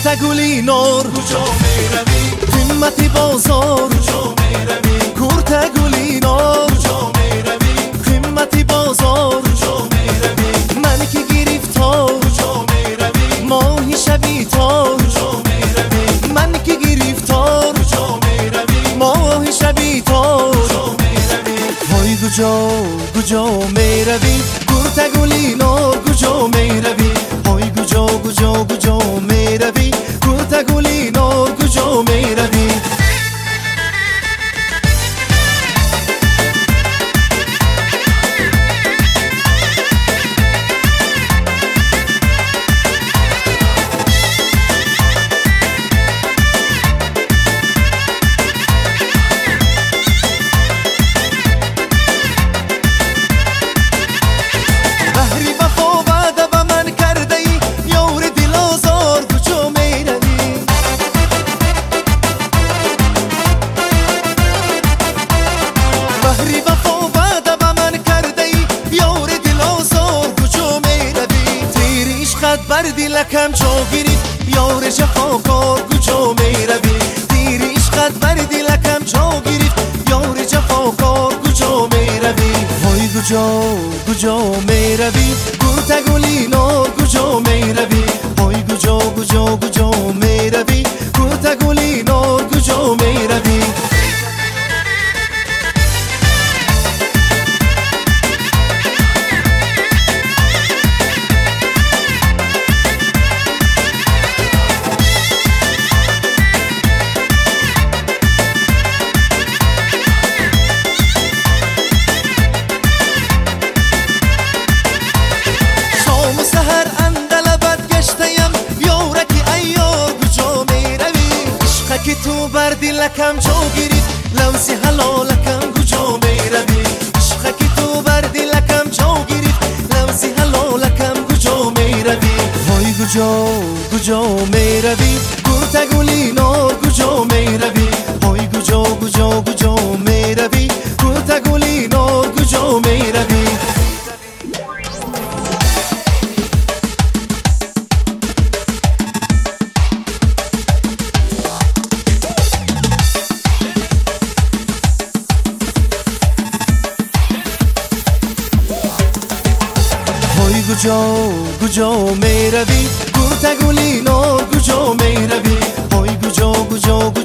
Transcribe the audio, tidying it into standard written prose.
گلینار کجا میروی؟ قیمتی بازار کجا میروی؟ کورت گلینار کجا میروی؟ قیمتی بازار کجا میروی؟ من که گرفتار کجا میروی؟ ماهی شبی تار کجا میروی؟ من که گرفتار کجا میروی؟ ماهی شبی تار کجا میروی؟ های کجا میروی؟ کورت گلینار کجا میروی؟ های کجا میروی؟ کورت گلینار کجا میروی؟ بر دلکم جا گرفت یار جفاکار کجا میروی؟ تیر عشقت بر دلکم جا گرفت یار جفاکار کجا میروی؟ های کجا میروی؟ کورت گلینار کجا میروی؟ های کجا میروی؟ کورت گلینار کجا میروی؟ که تو بر دلکم جا گرفت لوزی حلالکم کجا میروی؟ عشق که تو بر دلکم جا گرفت لوزی حلالکم کجا میروی؟ های کجا میروی؟ کورت گلینار کجا میروی؟ های کجا میروی؟ کورت گلینار کجا میروی؟ کجا میروی؟ کورت گلینار کجا میروی؟ های کجا